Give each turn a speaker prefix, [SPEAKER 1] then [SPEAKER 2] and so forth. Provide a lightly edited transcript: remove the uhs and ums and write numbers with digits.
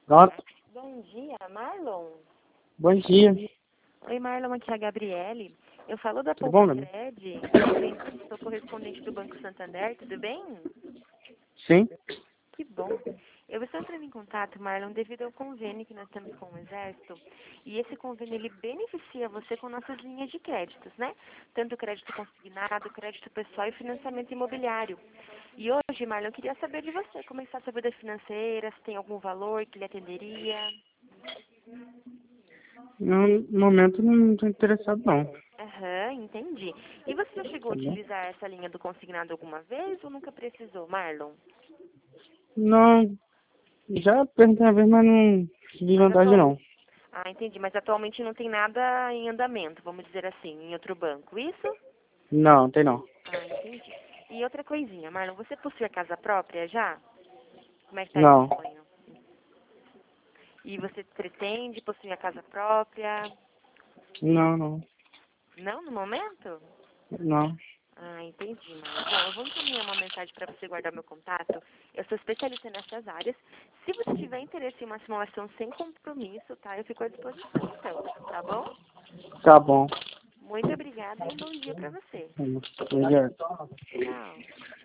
[SPEAKER 1] Pronto.
[SPEAKER 2] Bom dia, Marlon.
[SPEAKER 1] Bom dia.
[SPEAKER 2] Oi, Marlon, aqui é a Gabriele. Eu falo da
[SPEAKER 1] Tudo bom,
[SPEAKER 2] Poupa
[SPEAKER 1] Gabi?
[SPEAKER 2] Cred, sou correspondente do Banco Santander, tudo bem?
[SPEAKER 1] Sim?
[SPEAKER 2] Que bom. Eu estou entrando em contato, Marlon, devido ao convênio que nós temos com o Exército. E esse convênio, ele beneficia você com nossas linhas de créditos, né? Tanto crédito consignado, crédito pessoal e financiamento imobiliário. E hoje, Marlon, eu queria saber de você, como está a sua vida financeira, se tem algum valor que lhe atenderia.
[SPEAKER 1] No momento não estou interessado não.
[SPEAKER 2] Aham, entendi. E você já chegou a
[SPEAKER 1] Tá bom?
[SPEAKER 2] utilizar essa linha do consignado alguma vez ou nunca precisou, Marlon?
[SPEAKER 1] Não, já perguntei uma vez, mas não vi
[SPEAKER 2] Mas
[SPEAKER 1] vantagem
[SPEAKER 2] atualmente...
[SPEAKER 1] não.
[SPEAKER 2] Ah, entendi. Mas atualmente não tem nada em andamento, vamos dizer assim, em outro banco, isso?
[SPEAKER 1] Não, tem não.
[SPEAKER 2] Ah, entendi. E outra coisinha, Marlon, você possui a casa própria já? Como é que tá esse
[SPEAKER 1] Não,
[SPEAKER 2] sonho? E você pretende possuir a casa própria?
[SPEAKER 1] não.
[SPEAKER 2] Não, no momento?
[SPEAKER 1] Não.
[SPEAKER 2] Ah, entendi, Marlon. Bom, eu vou encaminhar uma mensagem para você guardar meu contato. Eu sou especialista nessas áreas. Se você tiver interesse em uma simulação sem compromisso, tá? Eu fico à disposição, então. Tá bom?
[SPEAKER 1] Tá bom.
[SPEAKER 2] Muito obrigada e um bom dia para você.
[SPEAKER 1] Obrigado.
[SPEAKER 2] Tchau.